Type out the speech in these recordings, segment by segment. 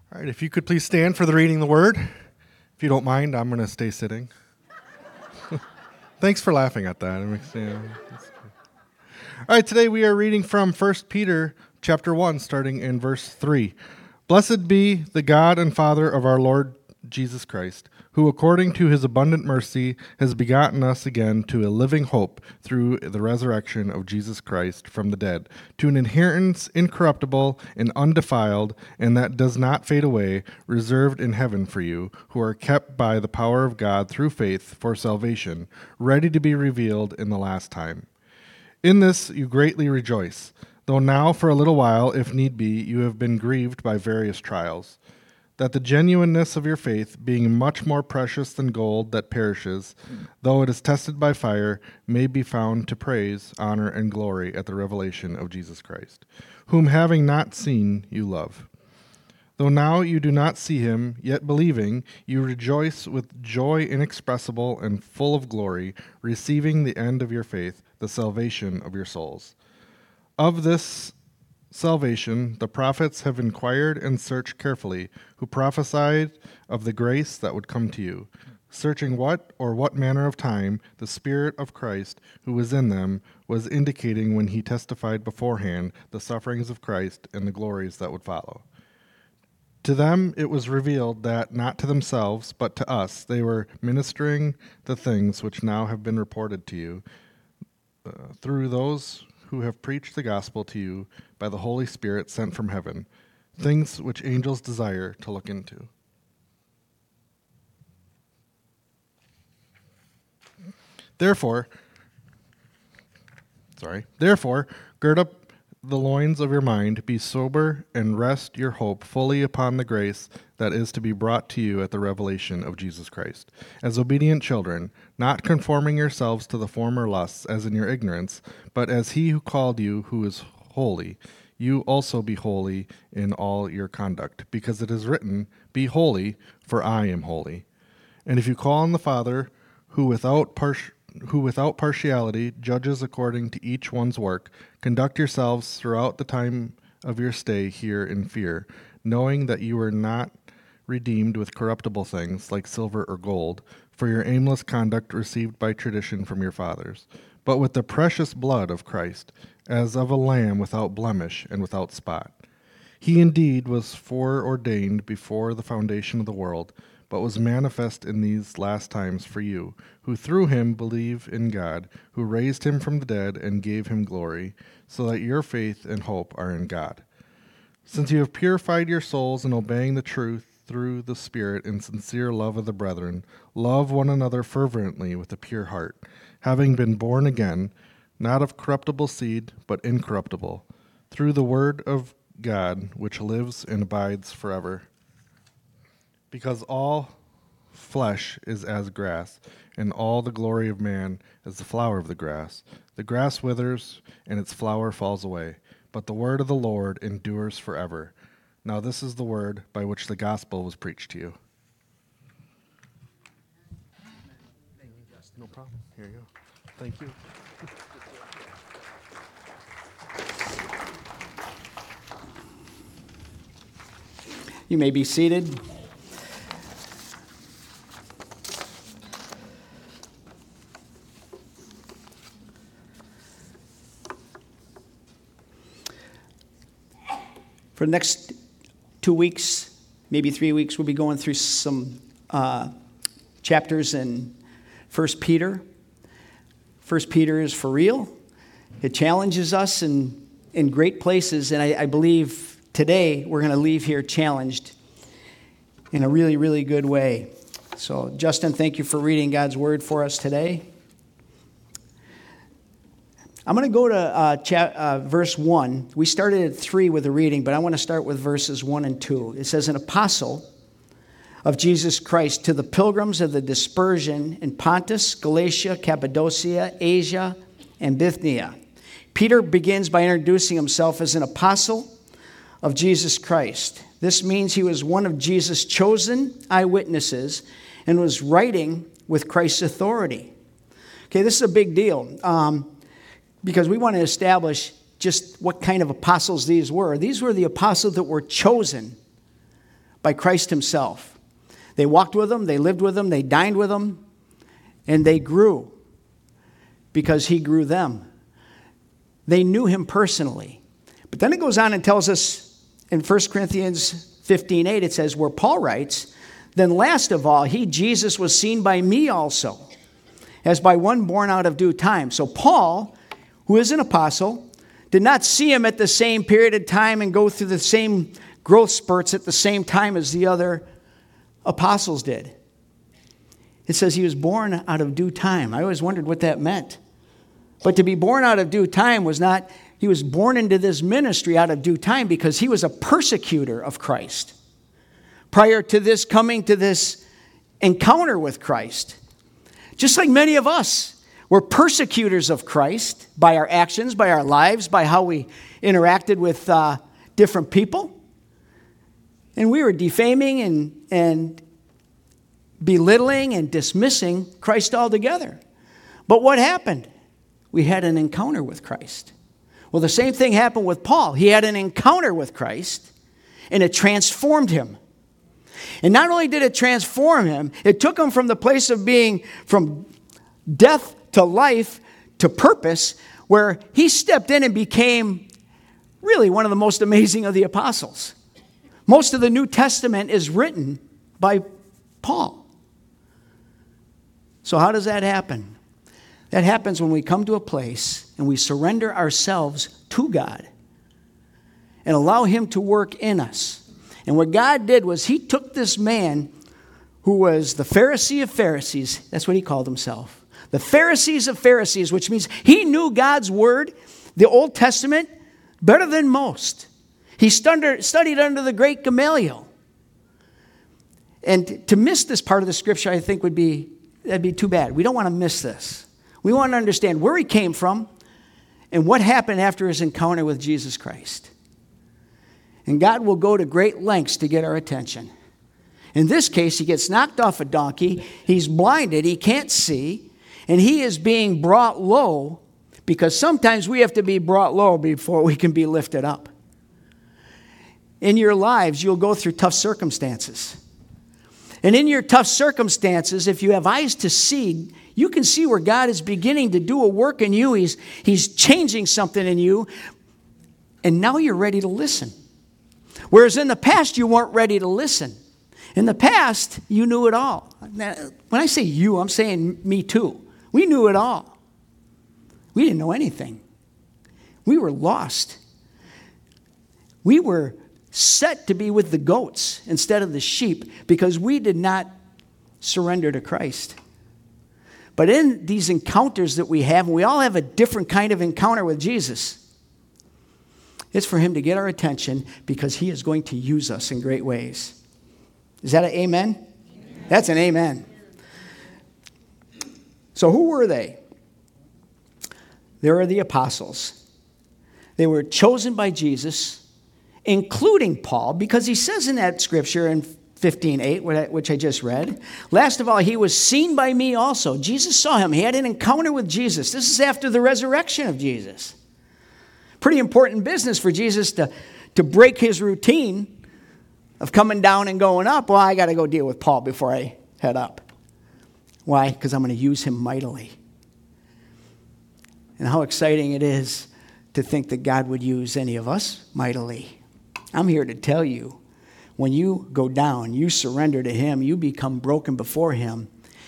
All right, if you could please stand for the reading of the word. If you don't mind, I'm going to stay sitting. Thanks for laughing at that. All right, today we are reading from 1 Peter chapter 1, starting in verse 3. Blessed be the God and Father of our Lord Jesus Christ, who according to his abundant mercy has begotten us again to a living hope through the resurrection of Jesus Christ from the dead, to an inheritance incorruptible and undefiled, and that does not fade away, reserved in heaven for you, who are kept by the power of God through faith for salvation, ready to be revealed in the last time. In this you greatly rejoice, though now for a little while, if need be, you have been grieved by various trials, that the genuineness of your faith, being much more precious than gold that perishes, though it is tested by fire, may be found to praise, honor, and glory at the revelation of Jesus Christ, whom having not seen, you love. Though now you do not see him, yet believing, you rejoice with joy inexpressible and full of glory, receiving the end of your faith, the salvation of your souls. Of this salvation the prophets have inquired and searched carefully, who prophesied of the grace that would come to you, searching what manner of time the Spirit of Christ who was in them was indicating when he testified beforehand the sufferings of Christ and the glories that would follow. To them it was revealed that not to themselves but to us they were ministering the things which now have been reported to you through those who have preached the gospel to you by the Holy Spirit sent from heaven, things which angels desire to look into. Therefore, gird up the loins of your mind, be sober, and rest your hope fully upon the grace that is to be brought to you at the revelation of Jesus Christ. As obedient children, not conforming yourselves to the former lusts as in your ignorance, but as he who called you, who is holy, you also be holy in all your conduct, because it is written, be holy, for I am holy. And if you call on the Father, who without partiality judges according to each one's work, conduct yourselves throughout the time of your stay here in fear, knowing that you are not redeemed with corruptible things like silver or gold, for your aimless conduct received by tradition from your fathers, but with the precious blood of Christ, as of a lamb without blemish and without spot. He indeed was foreordained before the foundation of the world, but was manifest in these last times for you, who through him believe in God, who raised him from the dead and gave him glory, so that your faith and hope are in God. Since you have purified your souls in obeying the truth through the Spirit in sincere love of the brethren, love one another fervently with a pure heart, having been born again, not of corruptible seed, but incorruptible, through the word of God, which lives and abides forever. Because all flesh is as grass, and all the glory of man as the flower of the grass. The grass withers, and its flower falls away, but the word of the Lord endures forever. Now this is the word by which the gospel was preached to you. Thank you, Justin. No problem. Here you go. Thank you. You may be seated. For the next 2 weeks, maybe 3 weeks, we'll be going through some chapters in 1 Peter. 1 Peter is for real. It challenges us in great places, and I believe today we're going to leave here challenged in a really, really good way. So, Justin, thank you for reading God's Word for us today. I'm going to go to verse 1. We started at 3 with the reading, but I want to start with verses 1 and 2. It says, an apostle of Jesus Christ to the pilgrims of the dispersion in Pontus, Galatia, Cappadocia, Asia, and Bithynia. Peter begins by introducing himself as an apostle of Jesus Christ. This means he was one of Jesus' chosen eyewitnesses and was writing with Christ's authority. Okay, this is a big deal because we want to establish just what kind of apostles these were. These were the apostles that were chosen by Christ himself. They walked with him, they lived with him, they dined with him, and they grew because he grew them. They knew him personally. But then it goes on and tells us in 1 Corinthians 15:8, it says, where Paul writes, then last of all, he, Jesus, was seen by me also, as by one born out of due time. So Paul, who is an apostle, did not see him at the same period of time and go through the same growth spurts at the same time as the other apostles did. It says he was born out of due time. I always wondered what that meant. But to be born out of due time was not, he was born into this ministry out of due time because he was a persecutor of Christ. Prior to this coming to this encounter with Christ. Just like many of us, we're persecutors of Christ by our actions, by our lives, by how we interacted with different people. And we were defaming and belittling and dismissing Christ altogether. But what happened? We had an encounter with Christ. Well, the same thing happened with Paul. He had an encounter with Christ, and it transformed him. And not only did it transform him, it took him from the place of being from death to life to purpose, where he stepped in and became really one of the most amazing of the apostles. Most of the New Testament is written by Paul. So how does that happen? That happens when we come to a place and we surrender ourselves to God and allow him to work in us. And what God did was he took this man who was the Pharisee of Pharisees. That's what he called himself. The Pharisees of Pharisees, which means he knew God's word, the Old Testament, better than most. He studied under the great Gamaliel. And to miss this part of the scripture, I think that'd be too bad. We don't want to miss this. We want to understand where he came from and what happened after his encounter with Jesus Christ. And God will go to great lengths to get our attention. In this case, he gets knocked off a donkey. He's blinded. He can't see. And he is being brought low because sometimes we have to be brought low before we can be lifted up. In your lives, you'll go through tough circumstances. And in your tough circumstances, if you have eyes to see, you can see where God is beginning to do a work in you. He's changing something in you. And now you're ready to listen. Whereas in the past, you weren't ready to listen. In the past, you knew it all. Now, when I say you, I'm saying me too. We knew it all. We didn't know anything. We were lost. We were set to be with the goats instead of the sheep because we did not surrender to Christ. But in these encounters that we have, and we all have a different kind of encounter with Jesus, it's for him to get our attention because he is going to use us in great ways. Is that an amen? Amen. That's an amen. So who were they? They were the apostles. They were chosen by Jesus, including Paul, because he says in that scripture in 15:8, which I just read, last of all, he was seen by me also. Jesus saw him. He had an encounter with Jesus. This is after the resurrection of Jesus. Pretty important business for Jesus to break his routine of coming down and going up. Well, I got to go deal with Paul before I head up. Why? Because I'm going to use him mightily. And how exciting it is to think that God would use any of us mightily. I'm here to tell you, when you go down, you surrender to him, you become broken before him,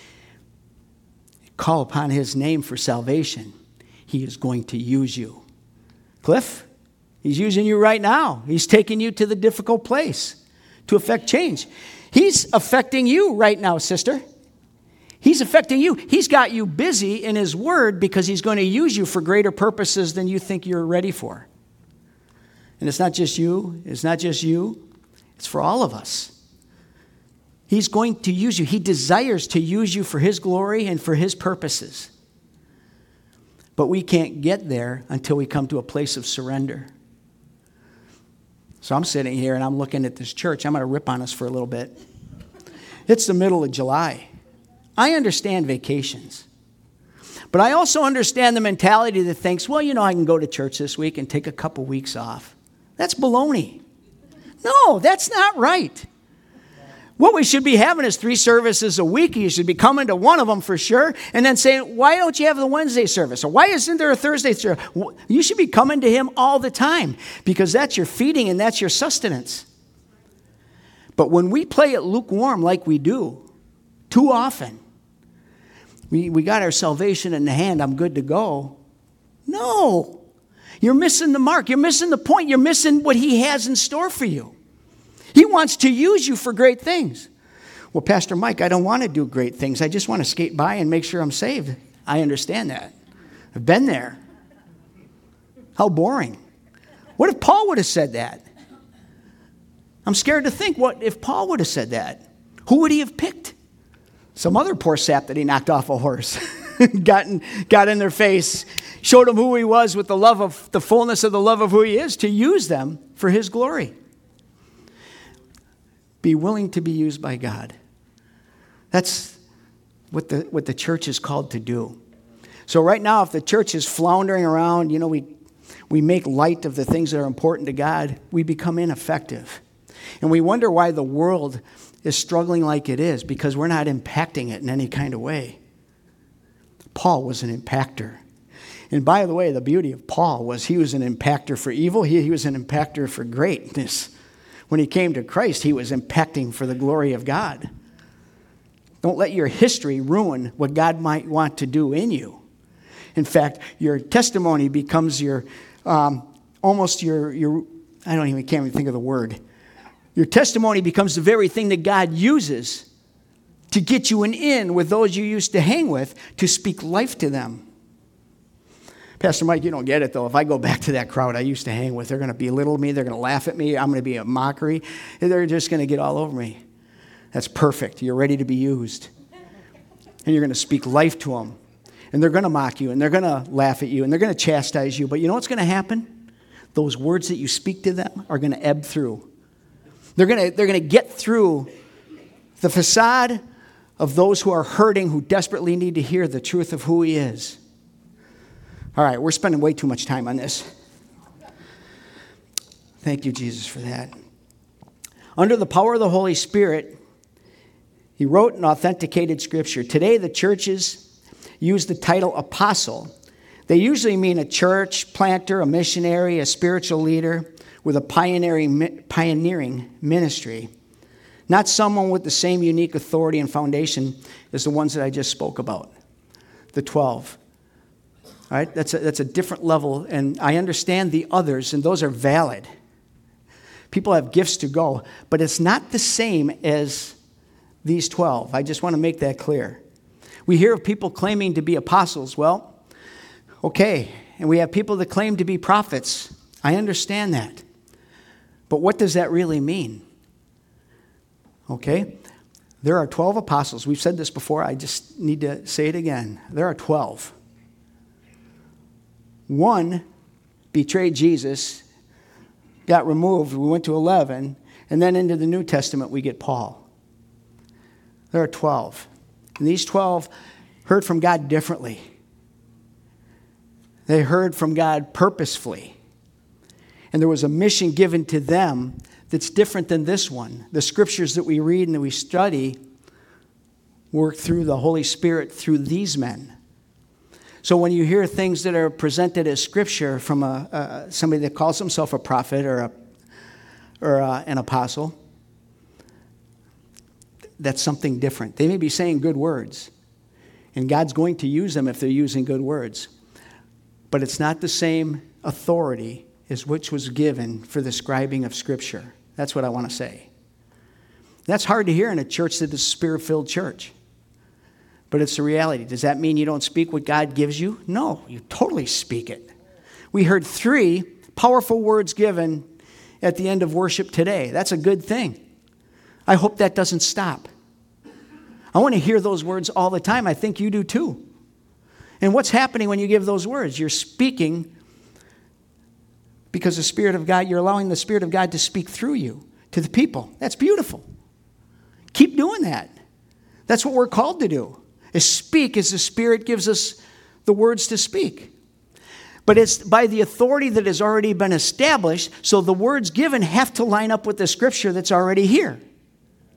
call upon his name for salvation, he is going to use you. Cliff, he's using you right now. He's taking you to the difficult place to affect change. He's affecting you right now, sister. He's affecting you. He's got you busy in his word because he's going to use you for greater purposes than you think you're ready for. And it's not just you. It's not just you. It's for all of us. He's going to use you. He desires to use you for his glory and for his purposes. But we can't get there until we come to a place of surrender. So I'm sitting here and I'm looking at this church. I'm going to rip on us for a little bit. It's the middle of July. I understand vacations. But I also understand the mentality that thinks, well, I can go to church this week and take a couple weeks off. That's baloney. No, that's not right. What we should be having is 3 services a week. You should be coming to one of them for sure. And then saying, why don't you have the Wednesday service? Or why isn't there a Thursday service? You should be coming to him all the time because that's your feeding and that's your sustenance. But when we play it lukewarm like we do, too often, we got our salvation in the hand, I'm good to go. No. You're missing the mark. You're missing the point. You're missing what he has in store for you. He wants to use you for great things. Well, Pastor Mike, I don't want to do great things. I just want to skate by and make sure I'm saved. I understand that. I've been there. How boring. What if Paul would have said that? I'm scared to think, what if Paul would have said that? Who would he have picked? Some other poor sap that he knocked off a horse. got in their face, showed them who he was with the fullness of the love of who he is, to use them for his glory. Be willing to be used by God. That's what the church is called to do. So right now, if the church is floundering around, we make light of the things that are important to God, we become ineffective. And we wonder why the world is struggling like it is, because we're not impacting it in any kind of way. Paul was an impactor. And by the way, the beauty of Paul was he was an impactor for evil. He was an impactor for greatness. When he came to Christ, he was impacting for the glory of God. Don't let your history ruin what God might want to do in you. In fact, your testimony becomes your I can't even think of the word. Your testimony becomes the very thing that God uses to get you an in with those you used to hang with, to speak life to them. Pastor Mike, you don't get it, though. If I go back to that crowd I used to hang with, they're going to belittle me. They're going to laugh at me. I'm going to be a mockery. They're just going to get all over me. That's perfect. You're ready to be used. And you're going to speak life to them. And they're going to mock you, and they're going to laugh at you, and they're going to chastise you. But you know what's going to happen? Those words that you speak to them are going to ebb through. They're going to get through the facade of those who are hurting, who desperately need to hear the truth of who he is. All right, we're spending way too much time on this. Thank you, Jesus, for that. Under the power of the Holy Spirit, he wrote and authenticated Scripture. Today, the churches use the title apostle. They usually mean a church planter, a missionary, a spiritual leader with a pioneering ministry. Not someone with the same unique authority and foundation as the ones that I just spoke about, the 12. All right, that's a different level, and I understand the others, and those are valid. People have gifts to go, but it's not the same as these 12. I just want to make that clear. We hear of people claiming to be apostles. Well, okay, and we have people that claim to be prophets. I understand that. But what does that really mean? Okay, there are 12 apostles. We've said this before. I just need to say it again. There are 12. One betrayed Jesus, got removed. We went to 11. And then into the New Testament, we get Paul. There are 12. And these 12 heard from God differently. They heard from God purposefully. And there was a mission given to them that's different than this one. The scriptures that we read and that we study work through the Holy Spirit through these men. So when you hear things that are presented as scripture from somebody that calls himself a prophet or an apostle, that's something different. They may be saying good words, and God's going to use them if they're using good words. But it's not the same authority as which was given for the scribing of Scripture. That's what I want to say. That's hard to hear in a church that is a Spirit-filled church. But it's the reality. Does that mean you don't speak what God gives you? No, you totally speak it. We heard 3 powerful words given at the end of worship today. That's a good thing. I hope that doesn't stop. I want to hear those words all the time. I think you do too. And what's happening when you give those words? You're speaking because the Spirit of God, you're allowing the Spirit of God to speak through you to the people. That's beautiful. Keep doing that. That's what we're called to do, is speak as the Spirit gives us the words to speak. But it's by the authority that has already been established, so the words given have to line up with the Scripture that's already here.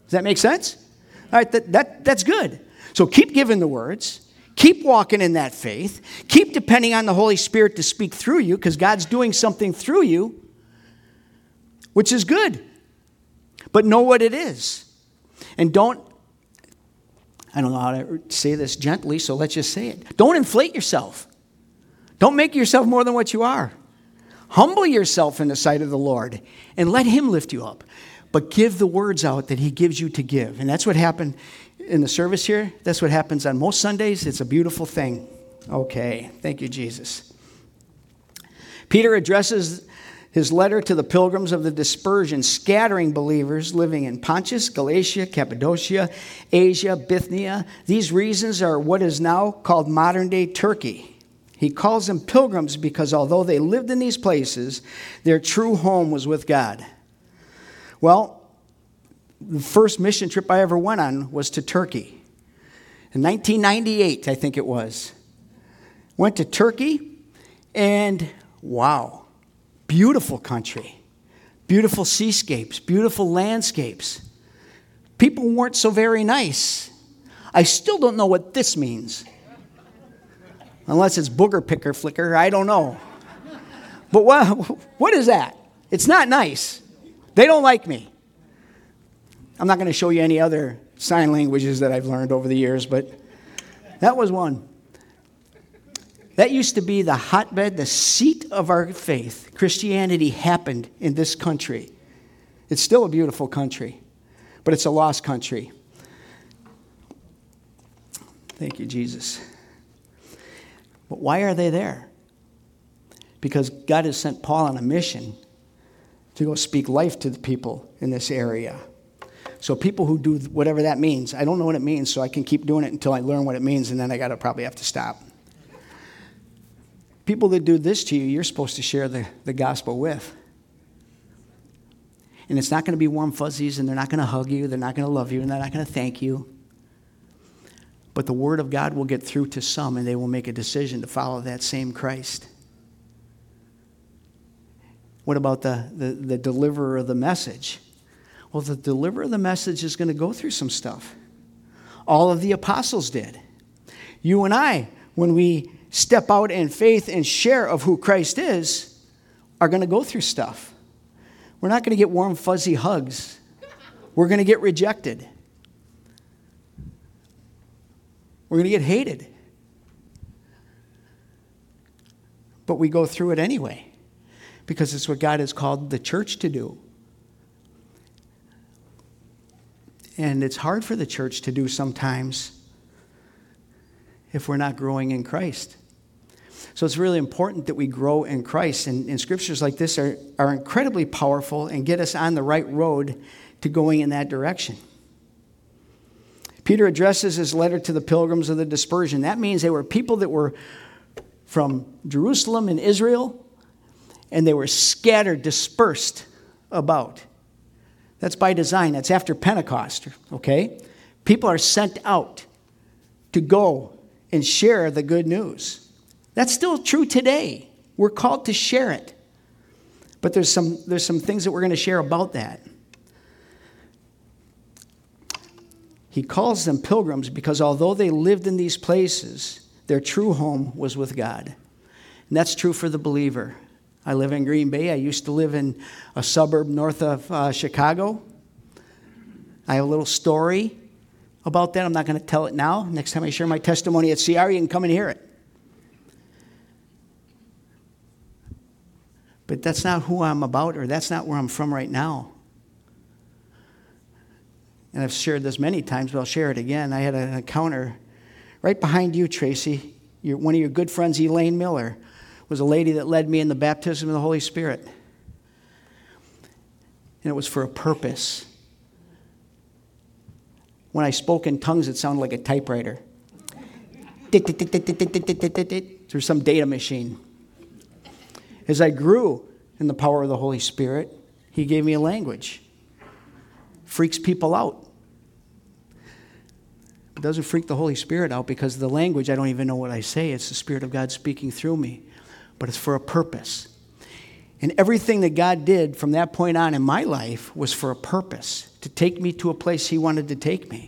Does that make sense? All right, that's good. So keep giving the words. Keep walking in that faith. Keep depending on the Holy Spirit to speak through you, because God's doing something through you, which is good. But know what it is. And I don't know how to say this gently, so let's just say it. Don't inflate yourself. Don't make yourself more than what you are. Humble yourself in the sight of the Lord and let him lift you up. But give the words out that he gives you to give. And that's what happened in the service here. That's what happens on most Sundays. It's a beautiful thing. Okay. Thank you, Jesus. Peter addresses his letter to the pilgrims of the dispersion, scattering believers living in Pontus, Galatia, Cappadocia, Asia, Bithynia. These regions are what is now called modern-day Turkey. He calls them pilgrims because although they lived in these places, their true home was with God. Well, the first mission trip I ever went on was to Turkey. In 1998, I think it was. Went to Turkey, and wow. Beautiful country, beautiful seascapes, beautiful landscapes. People weren't so very nice. I still don't know what this means. Unless it's booger picker flicker, I don't know. But what is that? It's not nice. They don't like me. I'm not going to show you any other sign languages that I've learned over the years, but that was one. That used to be the hotbed, the seat of our faith. Christianity happened in this country. It's still a beautiful country, but it's a lost country. Thank you, Jesus. But why are they there? Because God has sent Paul on a mission to go speak life to the people in this area. So people who do whatever that means, I don't know what it means, so I can keep doing it until I learn what it means, and then I probably have to stop. People that do this to you, you're supposed to share the gospel with. And it's not going to be warm fuzzies, and they're not going to hug you, they're not going to love you, and they're not going to thank you. But the word of God will get through to some, and they will make a decision to follow that same Christ. What about the deliverer of the message? Well, the deliverer of the message is going to go through some stuff. All of the apostles did. You and I, when we step out in faith and share of who Christ is, are going to go through stuff. We're not going to get warm, fuzzy hugs. We're going to get rejected. We're going to get hated. But we go through it anyway, because it's what God has called the church to do. And it's hard for the church to do sometimes if we're not growing in Christ. So it's really important that we grow in Christ. And scriptures like this are incredibly powerful and get us on the right road to going in that direction. Peter addresses his letter to the pilgrims of the dispersion. That means they were people that were from Jerusalem and Israel, and they were scattered, dispersed about. That's by design. That's after Pentecost, okay? People are sent out to go and share the good news. That's still true today. We're called to share it. But there's some things that we're going to share about that. He calls them pilgrims because although they lived in these places, their true home was with God. And that's true for the believer. I live in Green Bay. I used to live in a suburb north of Chicago. I have a little story about that. I'm not going to tell it now. Next time I share my testimony at CR, you can come and hear it. But that's not who I'm about, or that's not where I'm from right now. And I've shared this many times, but I'll share it again. I had an encounter right behind you, Tracy. One of your good friends, Elaine Miller, was a lady that led me in the baptism of the Holy Spirit. And it was for a purpose. When I spoke in tongues, it sounded like a typewriter. Through some data machine. As I grew in the power of the Holy Spirit, he gave me a language. Freaks people out. It doesn't freak the Holy Spirit out because the language, I don't even know what I say. It's the Spirit of God speaking through me. But it's for a purpose. And everything that God did from that point on in my life was for a purpose. to take me to a place he wanted to take me.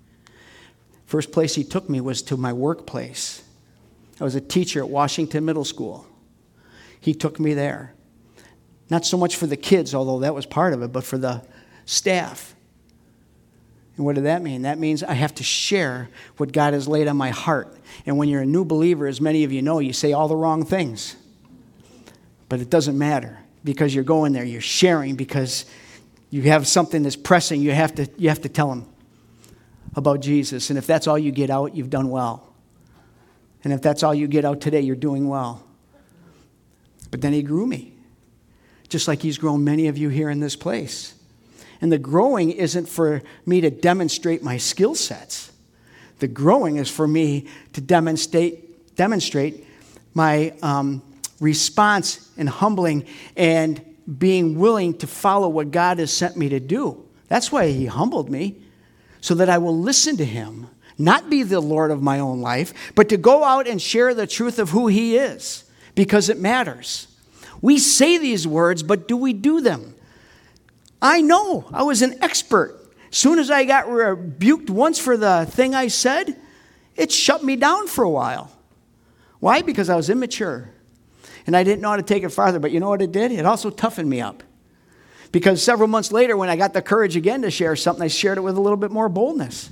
First place he took me was to my workplace. I was a teacher at Washington Middle School. He took me there. Not so much for the kids, although that was part of it, but for the staff. And what did that mean? That means I have to share what God has laid on my heart. And when you're a new believer, as many of you know, you say all the wrong things. But it doesn't matter because you're going there. You're sharing because you have something that's pressing. You have to tell them about Jesus. And if that's all you get out, you've done well. And if that's all you get out today, you're doing well. But then he grew me, just like he's grown many of you here in this place. And the growing isn't for me to demonstrate my skill sets. The growing is for me to demonstrate my response and humbling and being willing to follow what God has sent me to do. That's why he humbled me, so that I will listen to him, not be the Lord of my own life, but to go out and share the truth of who he is, because it matters. We say these words, but do we do them? I know. I was an expert. As soon as I got rebuked once for the thing I said, it shut me down for a while. Why? Because I was immature. And I didn't know how to take it farther. But you know what it did? It also toughened me up. Because several months later, when I got the courage again to share something, I shared it with a little bit more boldness.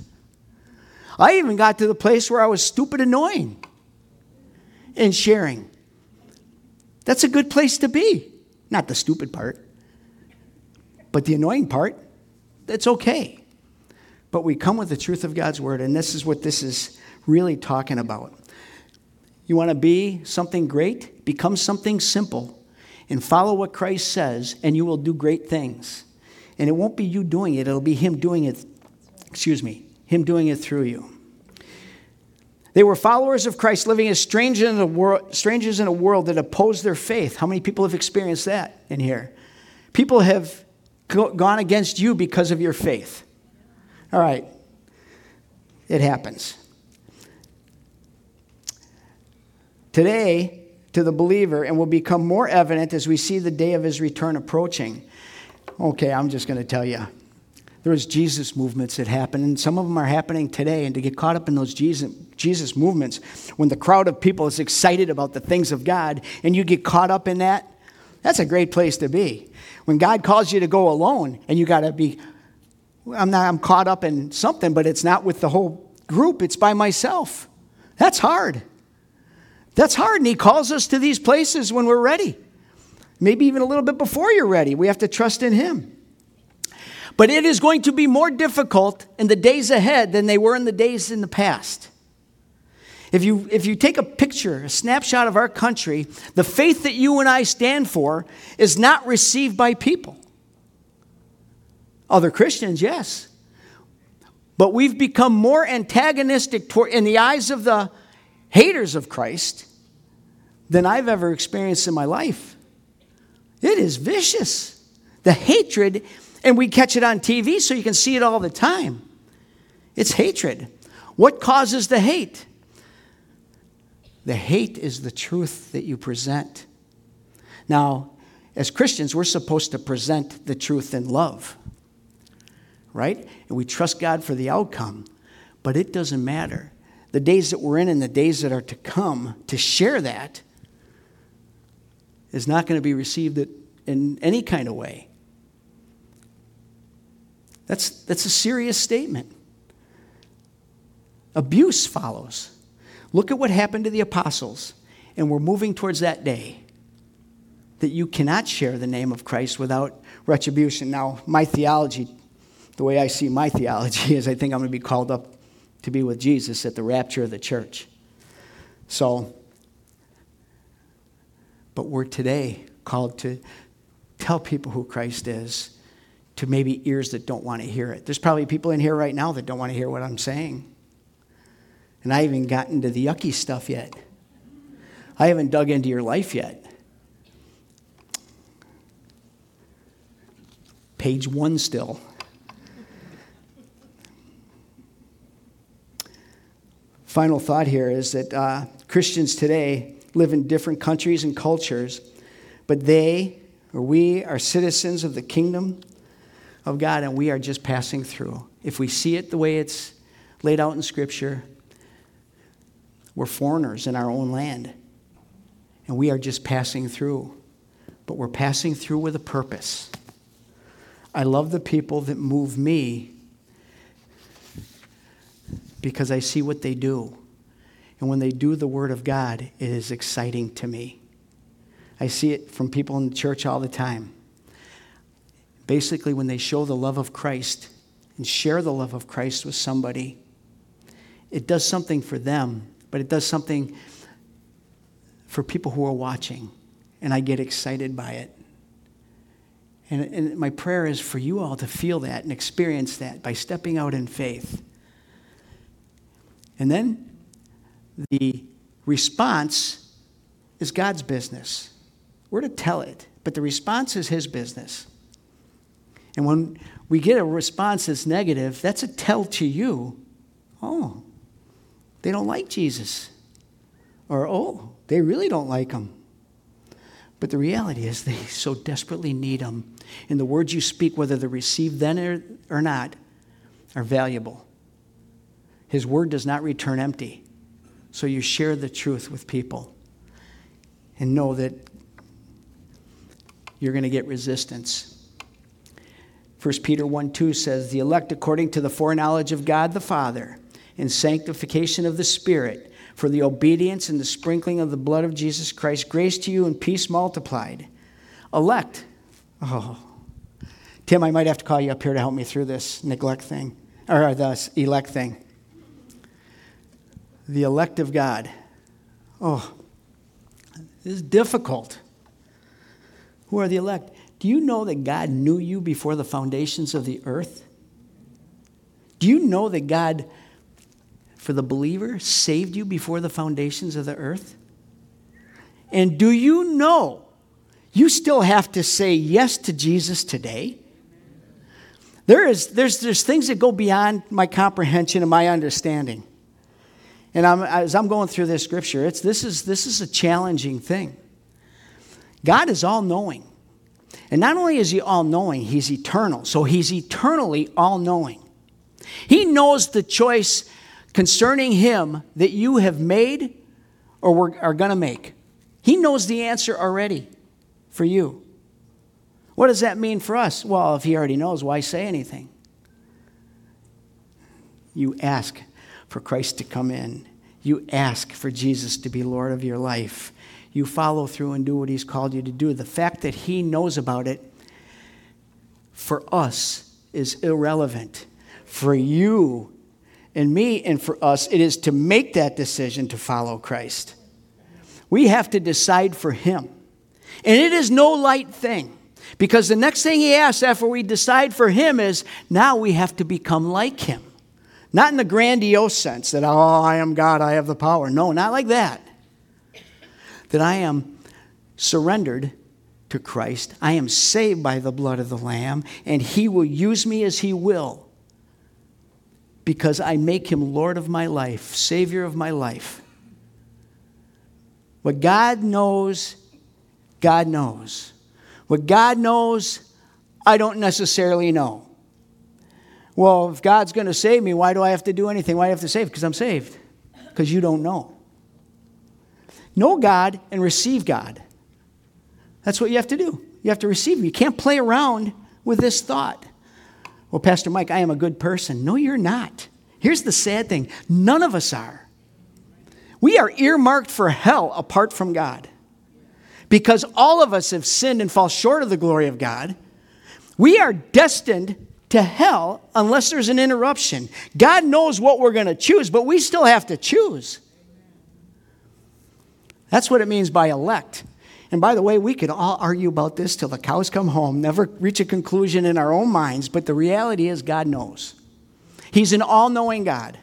I even got to the place where I was stupid annoying in sharing. That's a good place to be. Not the stupid part. But the annoying part, that's okay. But we come with the truth of God's word, and this is what this is really talking about. You want to be something great? Become something simple and follow what Christ says, and you will do great things. And it won't be you doing it. It'll be him doing it, him doing it through you. They were followers of Christ living as strangers in a world that opposed their faith. How many people have experienced that in here? People have gone against you because of your faith. All right. It happens. Today, to the believer, and will become more evident as we see the day of his return approaching. Okay, I'm just going to tell you. There was Jesus movements that happened, and some of them are happening today. And to get caught up in those Jesus movements, when the crowd of people is excited about the things of God, and you get caught up in that, that's a great place to be. When God calls you to go alone, and you got to be, I'm caught up in something, but it's not with the whole group, it's by myself. That's hard. That's hard, and he calls us to these places when we're ready. Maybe even a little bit before you're ready. We have to trust in him. But it is going to be more difficult in the days ahead than they were in the days in the past. If you take a picture, a snapshot of our country, the faith that you and I stand for is not received by people. Other Christians, yes. But we've become more antagonistic in the eyes of the haters of Christ than I've ever experienced in my life. It is vicious. The hatred, and we catch it on TV so you can see it all the time. It's hatred. What causes the hate? The hate is the truth that you present. Now, as Christians, we're supposed to present the truth in love, right? And we trust God for the outcome, but it doesn't matter. The days that we're in and the days that are to come, to share that is not going to be received in any kind of way. That's a serious statement. Abuse follows. Look at what happened to the apostles, and we're moving towards that day that you cannot share the name of Christ without retribution. Now, my theology, the way I see my theology is I think I'm going to be called up to be with Jesus at the rapture of the church. So, but we're today called to tell people who Christ is, to maybe ears that don't want to hear it. There's probably people in here right now that don't want to hear what I'm saying. And I haven't gotten to the yucky stuff yet. I haven't dug into your life yet. Page 1 still. Final thought here is that Christians today live in different countries and cultures, but we are citizens of the kingdom of God, and we are just passing through. If we see it the way it's laid out in Scripture, we're foreigners in our own land, and we are just passing through. But we're passing through with a purpose. I love the people that move me because I see what they do. And when they do the Word of God, it is exciting to me. I see it from people in the church all the time. Basically, when they show the love of Christ and share the love of Christ with somebody, it does something for them, but it does something for people who are watching. And I get excited by it. And my prayer is for you all to feel that and experience that by stepping out in faith. And then the response is God's business. We're to tell it, but the response is His business. And when we get a response that's negative, that's a tell to you. Oh, they don't like Jesus. Or, oh, they really don't like Him. But the reality is they so desperately need Him. And the words you speak, whether they're received then or not, are valuable. His word does not return empty. So you share the truth with people and know that you're going to get resistance. 1 Peter 1:2 says, the elect according to the foreknowledge of God the Father and sanctification of the Spirit, for the obedience and the sprinkling of the blood of Jesus Christ, grace to you and peace multiplied. Elect. Oh. Tim, I might have to call you up here to help me through this neglect thing, or the elect thing. The elect of God. Oh, this is difficult. Who are the elect? Do you know that God knew you before the foundations of the earth? Do you know that God, for the believer, saved you before the foundations of the earth? And do you know you still have to say yes to Jesus today? There's things that go beyond my comprehension and my understanding. And as I'm going through this scripture, this is a challenging thing. God is all-knowing. And not only is He all-knowing, He's eternal. So He's eternally all-knowing. He knows the choice concerning Him that you have made or are going to make. He knows the answer already for you. What does that mean for us? Well, if He already knows, why say anything? You ask for Christ to come in. You ask for Jesus to be Lord of your life. You follow through and do what He's called you to do. The fact that He knows about it for us is irrelevant. For you and me and for us, it is to make that decision to follow Christ. We have to decide for Him. And it is no light thing. Because the next thing He asks after we decide for Him is, now we have to become like Him. Not in the grandiose sense that, oh, I am God, I have the power. No, not like that. That I am surrendered to Christ. I am saved by the blood of the Lamb, and He will use me as He will. Because I make Him Lord of my life, Savior of my life. What God knows, God knows. What God knows, I don't necessarily know. Well, if God's going to save me, why do I have to do anything? Why do I have to save? Because I'm saved. Because you don't know. Know God and receive God. That's what you have to do. You have to receive Him. You can't play around with this thought. Well, Pastor Mike, I am a good person. No, you're not. Here's the sad thing. None of us are. We are earmarked for hell apart from God. Because all of us have sinned and fall short of the glory of God. We are destined to hell unless there's an interruption. God knows what we're going to choose, but we still have to choose. That's what it means by elect. And by the way, we could all argue about this till the cows come home, never reach a conclusion in our own minds, but the reality is God knows. He's an all-knowing God.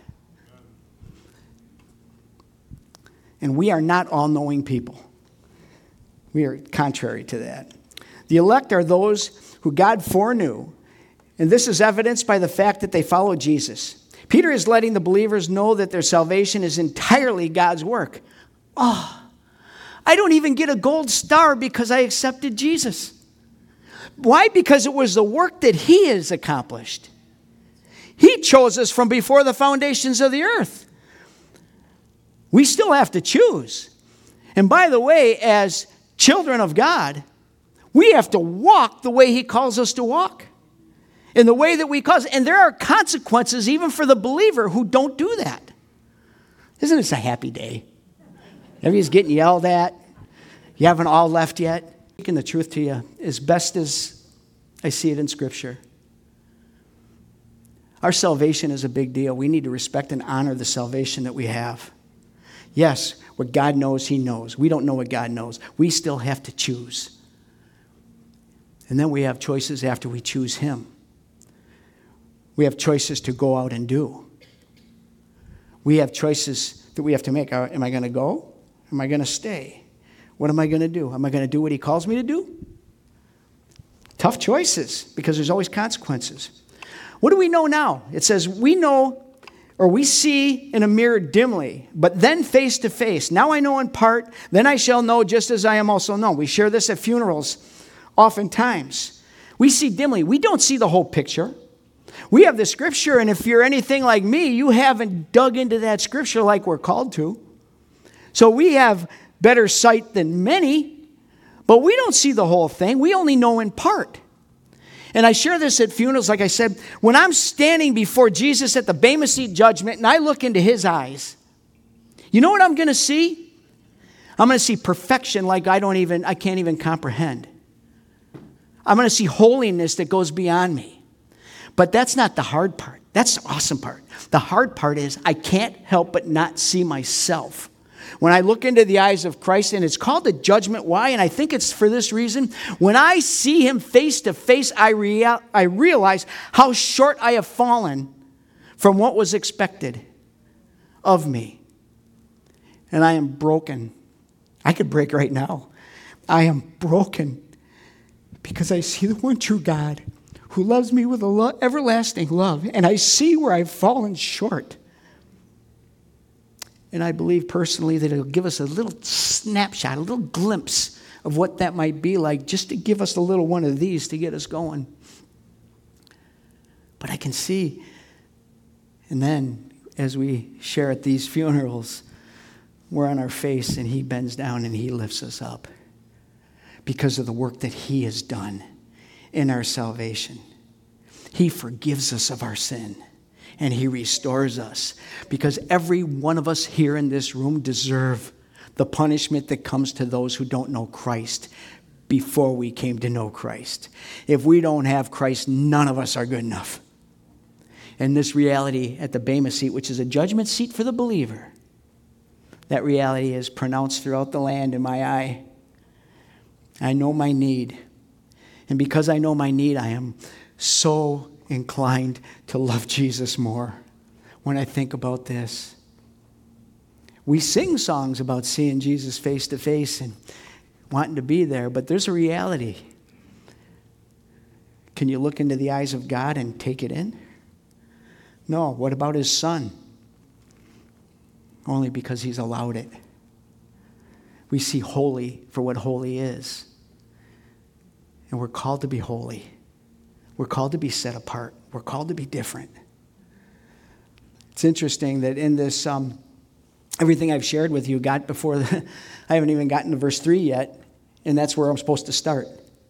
And we are not all-knowing people. We are contrary to that. The elect are those who God foreknew. And this is evidenced by the fact that they follow Jesus. Peter is letting the believers know that their salvation is entirely God's work. Oh, I don't even get a gold star because I accepted Jesus. Why? Because it was the work that he has accomplished. He chose us from before the foundations of the earth. We still have to choose. And by the way, as children of God, we have to walk the way he calls us to walk. In the way that we cause. And there are consequences even for the believer who don't do that. Isn't this a happy day? Everybody's getting yelled at. You haven't all left yet. Speaking the truth to you as best as I see it in Scripture. Our salvation is a big deal. We need to respect and honor the salvation that we have. Yes, what God knows, he knows. We don't know what God knows. We still have to choose. And then we have choices after we choose him. We have choices to go out and do. We have choices that we have to make. Am I going to go? Am I going to stay? What am I going to do? Am I going to do what he calls me to do? Tough choices, because there's always consequences. What do we know now? It says we know, or we see in a mirror dimly, but then face to face. Now I know in part, then I shall know just as I am also known. We share this at funerals oftentimes. We see dimly. We don't see the whole picture. We have the Scripture, and if you're anything like me, you haven't dug into that Scripture like we're called to. So we have better sight than many, but we don't see the whole thing. We only know in part. And I share this at funerals, like I said, when I'm standing before Jesus at the Bema Seat judgment and I look into his eyes, you know what I'm going to see? I'm going to see perfection like I can't even comprehend. I'm going to see holiness that goes beyond me. But that's not the hard part. That's the awesome part. The hard part is I can't help but not see myself. When I look into the eyes of Christ, and it's called the judgment. Why? And I think it's for this reason. When I see him face to face, I realize how short I have fallen from what was expected of me. And I am broken. I could break right now. I am broken because I see the one true God who loves me with an everlasting love. And I see where I've fallen short. And I believe personally that it'll give us a little snapshot, a little glimpse of what that might be like, just to give us a little one of these to get us going. But I can see, and then as we share at these funerals, we're on our face and he bends down and he lifts us up because of the work that he has done in our salvation. He forgives us of our sin. And he restores us. Because every one of us here in this room deserve the punishment that comes to those who don't know Christ before we came to know Christ. If we don't have Christ, none of us are good enough. And this reality at the Bema Seat, which is a judgment seat for the believer, that reality is pronounced throughout the land in my eye. I know my need. And because I know my need, I am so inclined to love Jesus more when I think about this. We sing songs about seeing Jesus face to face and wanting to be there, but there's a reality. Can you look into the eyes of God and take it in? No. What about his Son? Only because he's allowed it. We see holy for what holy is. And we're called to be holy. We're called to be set apart. We're called to be different. It's interesting that in this, everything I've shared with you got before, I haven't even gotten to verse 3 yet, and that's where I'm supposed to start.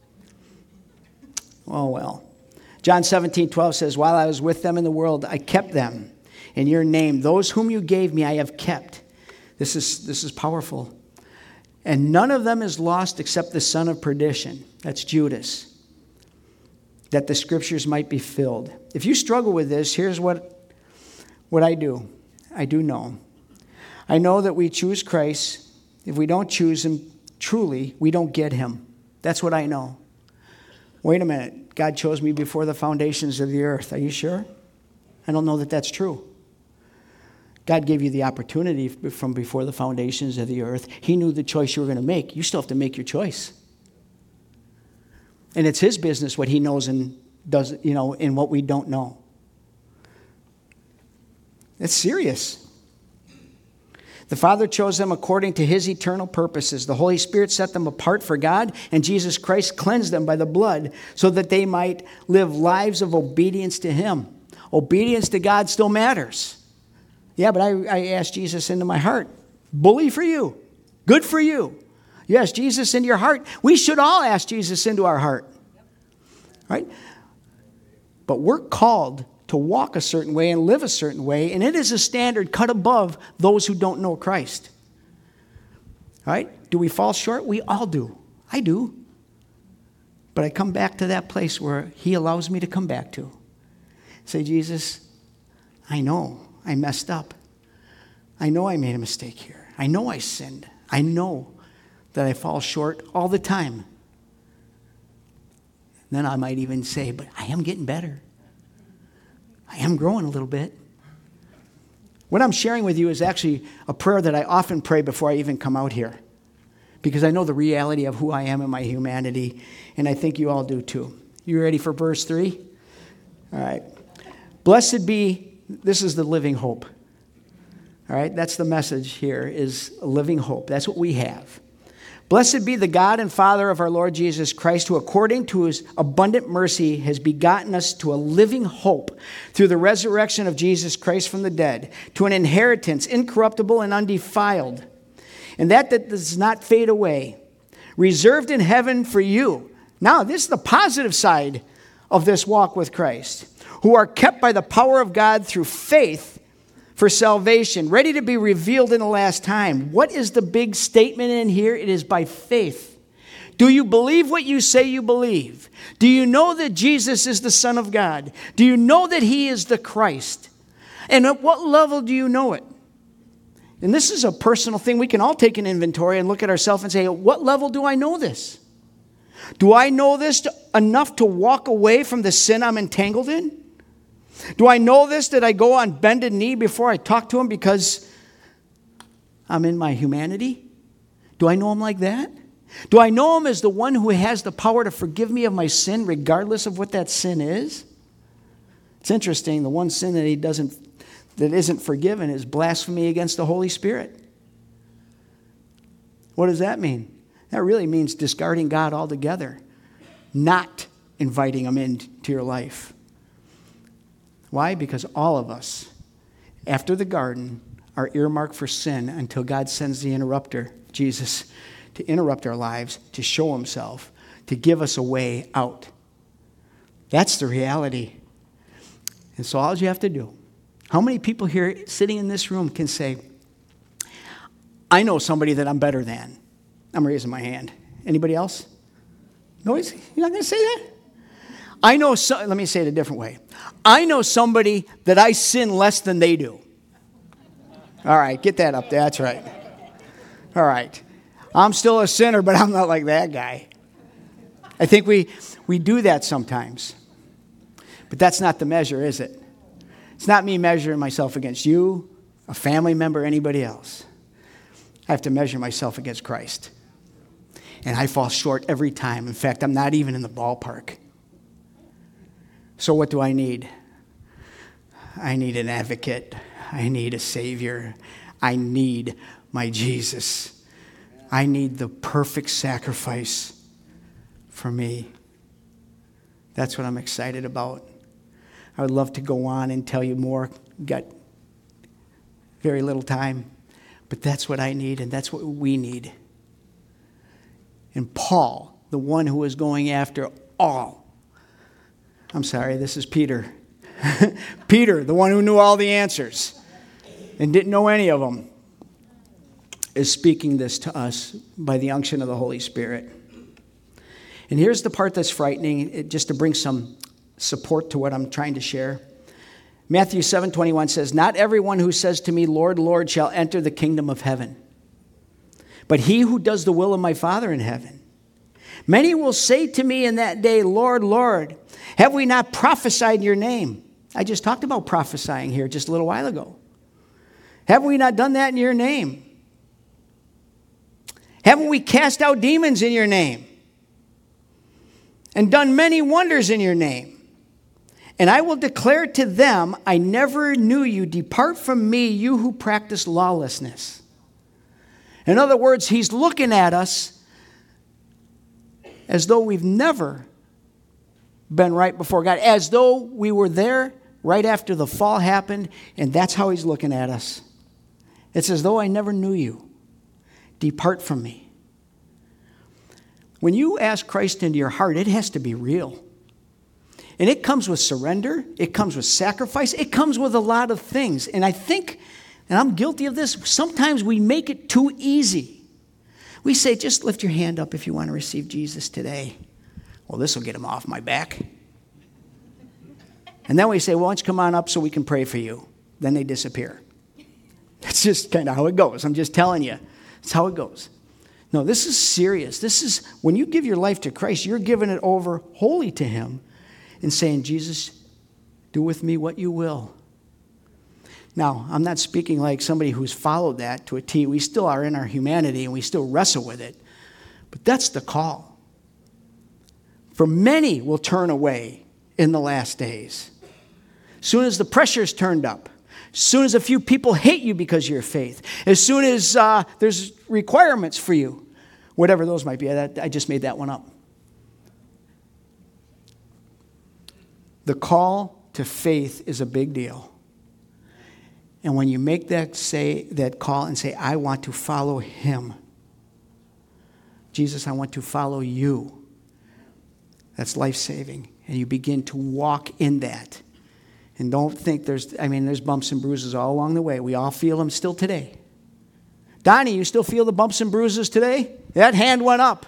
Oh, well. John 17:12 says, while I was with them in the world, I kept them in your name. Those whom you gave me, I have kept. This is powerful. And none of them is lost except the son of perdition. That's Judas. That the scriptures might be filled. If you struggle with this, here's what I do. I do know. I know that we choose Christ. If we don't choose him truly, we don't get him. That's what I know. Wait a minute. God chose me before the foundations of the earth. Are you sure? I don't know that that's true. God gave you the opportunity from before the foundations of the earth. He knew the choice you were going to make. You still have to make your choice. And it's his business what he knows and does, in what we don't know. It's serious. The Father chose them according to his eternal purposes. The Holy Spirit set them apart for God, and Jesus Christ cleansed them by the blood so that they might live lives of obedience to him. Obedience to God still matters. Yeah, but I asked Jesus into my heart. Bully for you. Good for you. You ask Jesus into your heart. We should all ask Jesus into our heart. Right? But we're called to walk a certain way and live a certain way, and it is a standard cut above those who don't know Christ. Right? Do we fall short? We all do. I do. But I come back to that place where he allows me to come back to. Say, Jesus, I know I messed up. I know I made a mistake here. I know I sinned. I know that I fall short all the time. Then I might even say, but I am getting better. I am growing a little bit. What I'm sharing with you is actually a prayer that I often pray before I even come out here, because I know the reality of who I am in my humanity, and I think you all do too. You ready for verse 3? All right. Blessed be, this is the living hope. All right, that's the message here, is a living hope. That's what we have. Blessed be the God and Father of our Lord Jesus Christ, who according to his abundant mercy has begotten us to a living hope through the resurrection of Jesus Christ from the dead, to an inheritance incorruptible and undefiled, and that does not fade away, reserved in heaven for you. Now, this is the positive side of this walk with Christ, who are kept by the power of God through faith for salvation, ready to be revealed in the last time. What is the big statement in here? It is by faith. Do you believe what you say you believe? Do you know that Jesus is the Son of God? Do you know that he is the Christ? And at what level do you know it? And this is a personal thing. We can all take an inventory and look at ourselves and say, at what level do I know this? Do I know this enough to walk away from the sin I'm entangled in? Do I know this, that I go on bended knee before I talk to him because I'm in my humanity? Do I know him like that? Do I know him as the one who has the power to forgive me of my sin regardless of what that sin is? It's interesting, the one sin that isn't forgiven is blasphemy against the Holy Spirit. What does that mean? That really means discarding God altogether, not inviting him into your life. Why? Because all of us, after the garden, are earmarked for sin until God sends the interrupter, Jesus, to interrupt our lives, to show himself, to give us a way out. That's the reality. And so all you have to do, how many people here sitting in this room can say, I know somebody that I'm better than? I'm raising my hand. Anybody else? No, you're not going to say that? Let me say it a different way. I know somebody that I sin less than they do. All right, get that up there. That's right. All right. I'm still a sinner, but I'm not like that guy. I think we do that sometimes. But that's not the measure, is it? It's not me measuring myself against you, a family member, anybody else. I have to measure myself against Christ. And I fall short every time. In fact, I'm not even in the ballpark. So what do I need? I need an advocate. I need a Savior. I need my Jesus. I need the perfect sacrifice for me. That's what I'm excited about. I would love to go on and tell you more. Got very little time. But that's what I need, and that's what we need. And Paul, the one who was going after this is Peter. Peter, the one who knew all the answers and didn't know any of them, is speaking this to us by the unction of the Holy Spirit. And here's the part that's frightening, just to bring some support to what I'm trying to share. Matthew 7:21 says, not everyone who says to me, Lord, Lord, shall enter the kingdom of heaven, but he who does the will of my Father in heaven. Many will say to me in that day, Lord, Lord, have we not prophesied in your name? I just talked about prophesying here just a little while ago. Have we not done that in your name? Haven't we cast out demons in your name and done many wonders in your name? And I will declare to them, I never knew you. Depart from me, you who practice lawlessness. In other words, he's looking at us as though we've never been right before God, as though we were there right after the fall happened, and that's how he's looking at us. It's as though I never knew you. Depart from me. When you ask Christ into your heart, it has to be real. And it comes with surrender. It comes with sacrifice. It comes with a lot of things. And I think, and I'm guilty of this, sometimes we make it too easy. We say, just lift your hand up if you want to receive Jesus today. Well, this will get him off my back. And then we say, well, why don't you come on up so we can pray for you? Then they disappear. That's just kind of how it goes. I'm just telling you. It's how it goes. No, this is serious. This is, when you give your life to Christ, you're giving it over wholly to him and saying, Jesus, do with me what you will. Now, I'm not speaking like somebody who's followed that to a T. We still are in our humanity and we still wrestle with it. But that's the call. For many will turn away in the last days. As soon as the pressure's turned up, as soon as a few people hate you because of your faith, as soon as there's requirements for you, whatever those might be. I just made that one up. The call to faith is a big deal. And when you make that call and say, I want to follow him. Jesus, I want to follow you. That's life-saving. And you begin to walk in that. And don't think there's bumps and bruises all along the way. We all feel them still today. Donnie, you still feel the bumps and bruises today? That hand went up.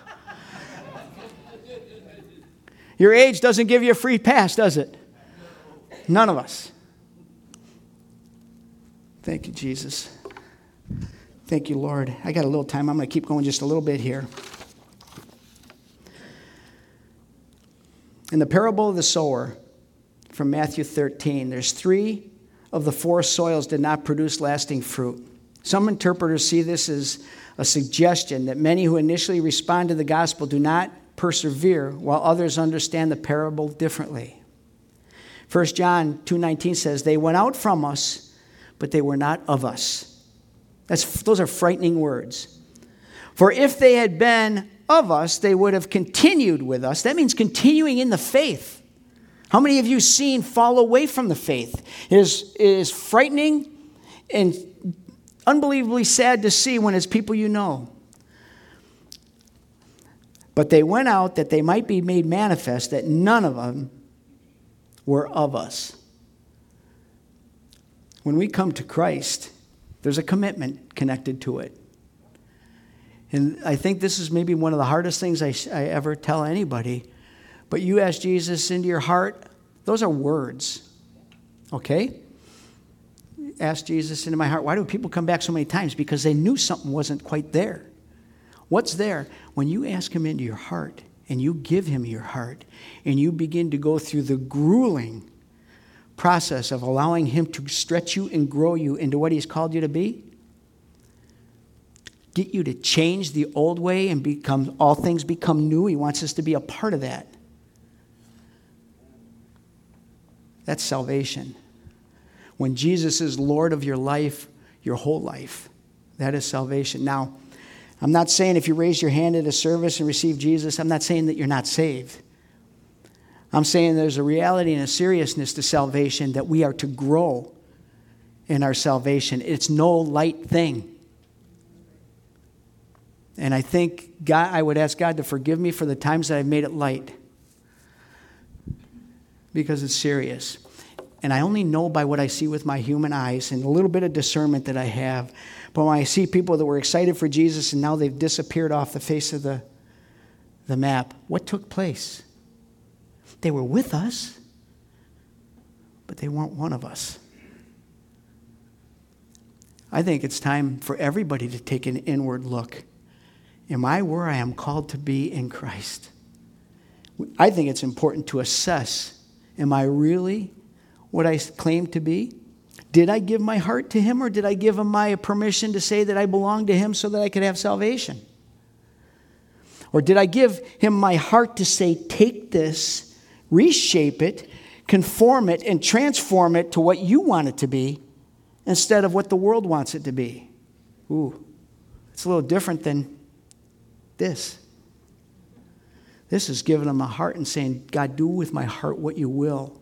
Your age doesn't give you a free pass, does it? None of us. Thank you, Jesus. Thank you, Lord. I got a little time. I'm going to keep going just a little bit here. In the parable of the sower from Matthew 13, there's 3 of the 4 soils did not produce lasting fruit. Some interpreters see this as a suggestion that many who initially respond to the gospel do not persevere, while others understand the parable differently. 1 John 2:19 says, they went out from us, but they were not of us. Those are frightening words. For if they had been of us, they would have continued with us. That means continuing in the faith. How many of you seen fall away from the faith? It is frightening and unbelievably sad to see when it's people you know. But they went out that they might be made manifest that none of them were of us. When we come to Christ, there's a commitment connected to it. And I think this is maybe one of the hardest things I ever tell anybody. But you ask Jesus into your heart, those are words. Okay? Ask Jesus into my heart. Why do people come back so many times? Because they knew something wasn't quite there. What's there? When you ask him into your heart and you give him your heart and you begin to go through the grueling process of allowing him to stretch you and grow you into what he's called you to be, get you to change the old way and become all things become new. He wants us to be a part of that. That's salvation. When Jesus is Lord of your life, your whole life, that is salvation. Now, I'm not saying if you raise your hand at a service and receive Jesus, I'm not saying that you're not saved. I'm saying there's a reality and a seriousness to salvation that we are to grow in our salvation. It's no light thing. And I think I would ask God to forgive me for the times that I've made it light. Because it's serious. And I only know by what I see with my human eyes and a little bit of discernment that I have. But when I see people that were excited for Jesus and now they've disappeared off the face of the map, what took place? They were with us, but they weren't one of us. I think it's time for everybody to take an inward look. Am I where I am called to be in Christ? I think it's important to assess, am I really what I claim to be? Did I give my heart to him, or did I give him my permission to say that I belong to him so that I could have salvation? Or did I give him my heart to say, take this, reshape it, conform it, and transform it to what you want it to be instead of what the world wants it to be? Ooh, It's a little different than this. This is giving them a heart and saying, God, do with my heart what you will.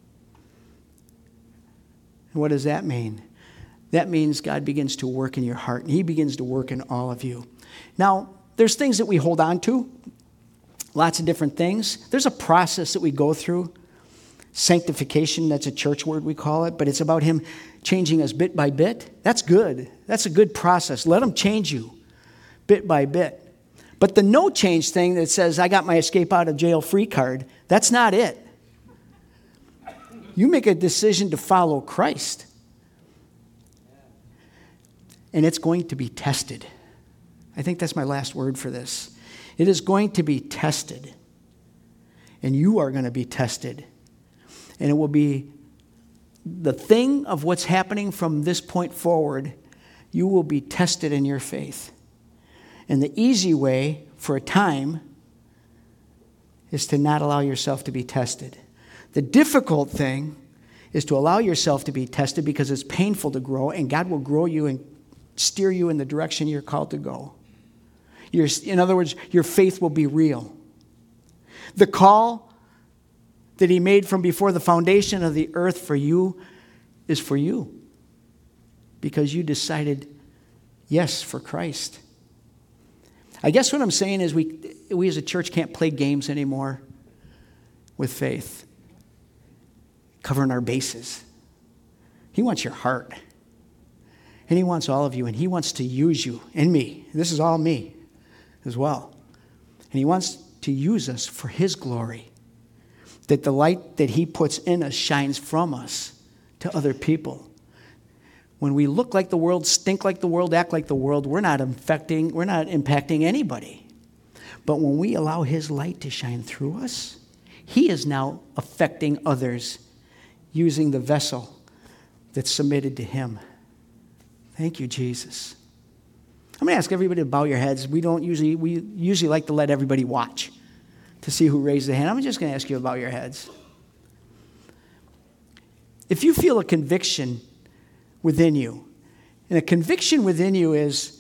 And what does that mean? That means God begins to work in your heart, and he begins to work in all of you. Now, there's things that we hold on to, lots of different things. There's a process that we go through. Sanctification, that's a church word we call it, but it's about him changing us bit by bit. That's good. That's a good process. Let him change you bit by bit. But the no change thing that says, I got my escape out of jail free card, that's not it. You make a decision to follow Christ. And it's going to be tested. I think that's my last word for this. It is going to be tested. And you are going to be tested. And it will be the thing of what's happening from this point forward. You will be tested in your faith. And the easy way for a time is to not allow yourself to be tested. The difficult thing is to allow yourself to be tested because it's painful to grow, and God will grow you and steer you in the direction you're called to go. In other words, your faith will be real. The call that he made from before the foundation of the earth for you is for you because you decided yes for Christ. I guess what I'm saying is we as a church can't play games anymore with faith, covering our bases. He wants your heart. And he wants all of you, and he wants to use you and me. This is all me as well. And he wants to use us for his glory, that the light that he puts in us shines from us to other people. When we look like the world, stink like the world, act like the world, we're not impacting anybody. But when we allow his light to shine through us, he is now affecting others using the vessel that's submitted to him. Thank you, Jesus. I'm going to ask everybody to bow your heads. We usually like to let everybody watch to see who raised their hand. I'm just going to ask you to bow your heads. If you feel a conviction within you, and a conviction within you is,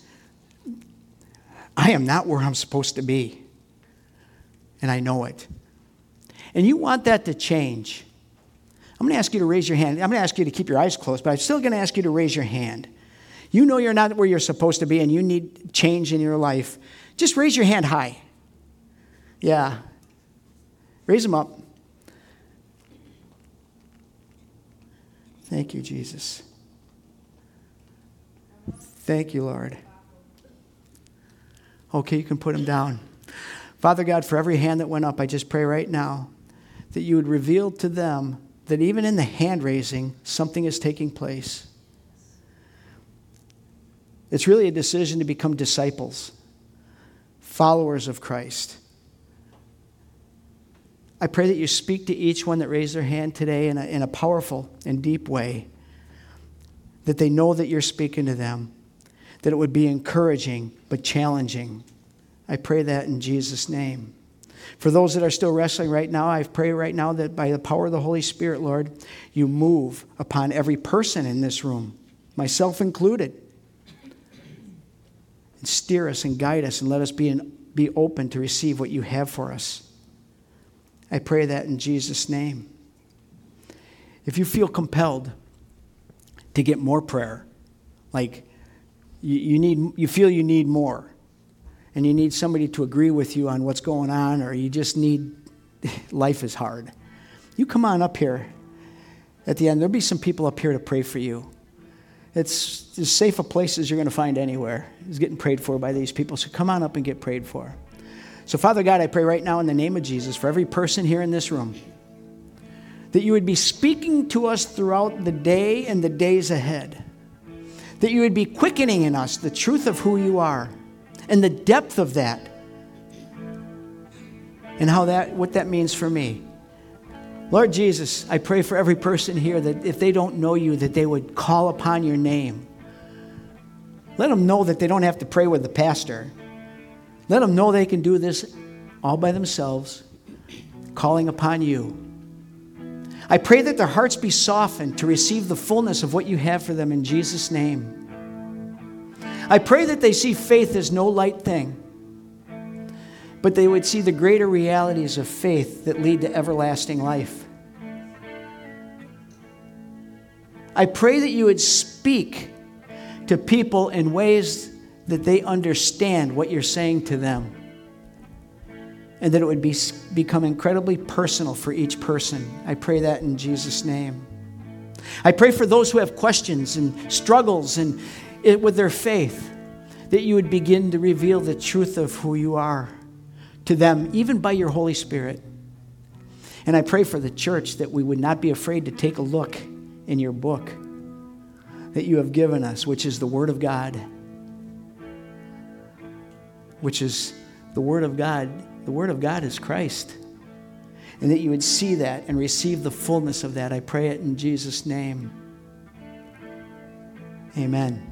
I am not where I'm supposed to be, and I know it, and you want that to change, I'm going to ask you to raise your hand. I'm going to ask you to keep your eyes closed, but I'm still going to ask you to raise your hand. You know you're not where you're supposed to be and you need change in your life. Just raise your hand high. Yeah. Raise them up. Thank you, Jesus. Thank you, Lord. Okay, you can put them down. Father God, for every hand that went up, I just pray right now that you would reveal to them that even in the hand raising, something is taking place. It's really a decision to become disciples, followers of Christ. I pray that you speak to each one that raised their hand today in a powerful and deep way, that they know that you're speaking to them, that it would be encouraging but challenging. I pray that in Jesus' name. For those that are still wrestling right now, I pray right now that by the power of the Holy Spirit, Lord, you move upon every person in this room, myself included. And steer us and guide us and let us be open to receive what you have for us. I pray that in Jesus' name. If you feel compelled to get more prayer, like you feel you need more, and you need somebody to agree with you on what's going on, or you just need, life is hard, you come on up here at the end. There'll be some people up here to pray for you. It's as safe a place as you're going to find anywhere is getting prayed for by these people. So come on up and get prayed for. So Father God, I pray right now in the name of Jesus for every person here in this room that you would be speaking to us throughout the day and the days ahead. That you would be quickening in us the truth of who you are and the depth of that and what that means for me. Lord Jesus, I pray for every person here that if they don't know you, that they would call upon your name. Let them know that they don't have to pray with the pastor. Let them know they can do this all by themselves, calling upon you. I pray that their hearts be softened to receive the fullness of what you have for them in Jesus' name. I pray that they see faith as no light thing, but they would see the greater realities of faith that lead to everlasting life. I pray that you would speak to people in ways that they understand what you're saying to them, and that it would become incredibly personal for each person. I pray that in Jesus' name. I pray for those who have questions and struggles with their faith, that you would begin to reveal the truth of who you are to them, even by your Holy Spirit. And I pray for the church that we would not be afraid to take a look in your book that you have given us, which is the Word of God. Which is the Word of God. The Word of God is Christ. And that you would see that and receive the fullness of that. I pray it in Jesus' name. Amen.